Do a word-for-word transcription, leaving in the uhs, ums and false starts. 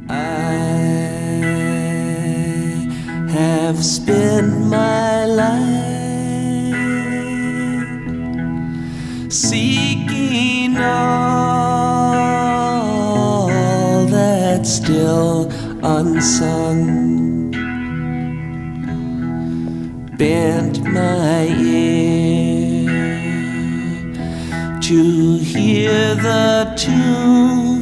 I have spent my life seeking all that's still unsung, bent my ear to hear the tune